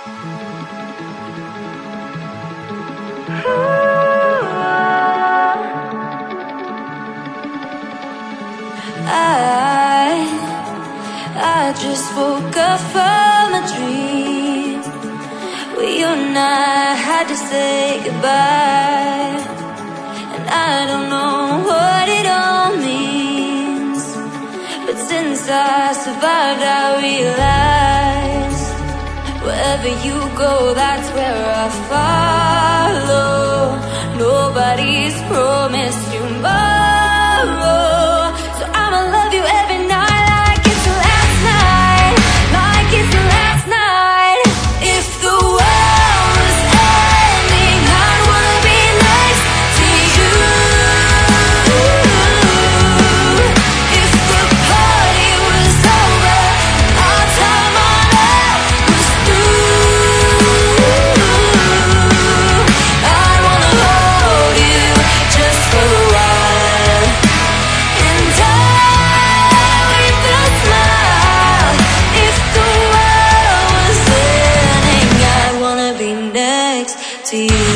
I just woke up from a dream where you and I had to say goodbye, and I don't know what it all means, but since I survived I realized wherever you go, that's where I follow. Nobody's promised tomorrow, so I'ma love you every night like it's the last night, like it's the last night. If the world was ending, I'd wanna be next to you. If the party was over, our time on earth was through, I'd wanna hold you just for a while, and die with a smile. If the world was ending, I'd wanna be next to you.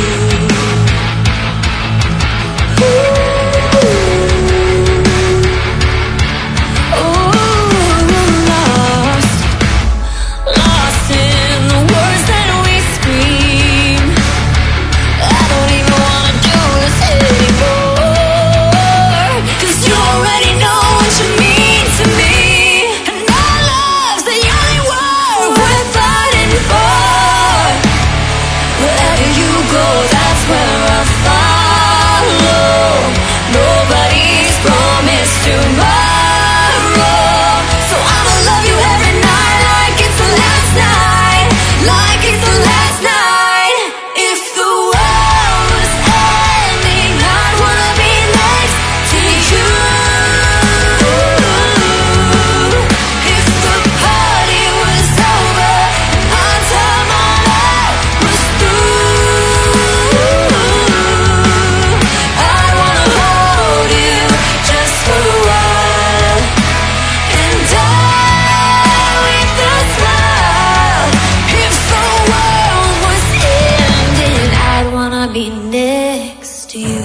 Lost in the words that we scream. I don't even wanna do this anymore, 'cause you already know what you mean to me, and our love's the only war worth fighting for. Wherever you go, that's where I follow. Nobody's promised tomorrow, so I'ma love you every night like it's the last night, like it's the last night. If the world was ending, I'd wanna be next to you. If the party was over and our time on earth was through, I'd wanna hold you just for a while, and die with a smile. If the world was ending, I'd wanna be next to you,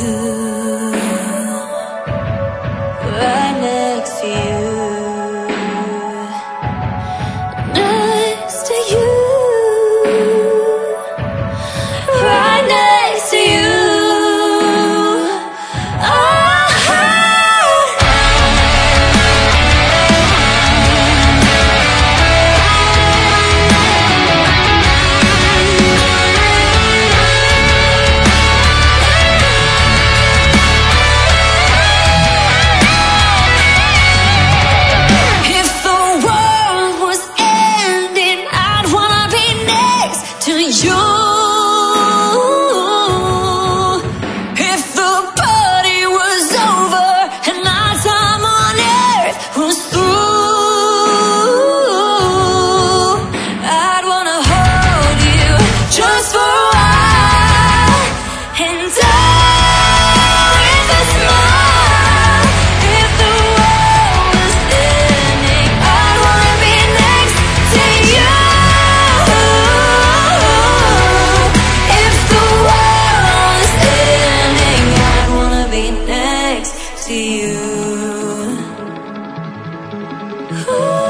right next to you, next to you, right next to you. If the world was ending, I'd wanna be next to you. If the party was over and our time on earth was through, I'd wanna hold you just for a while, and die with a smile. If the world was ending, I'd wanna be next to you. If the world was ending, I'd wanna be next to you.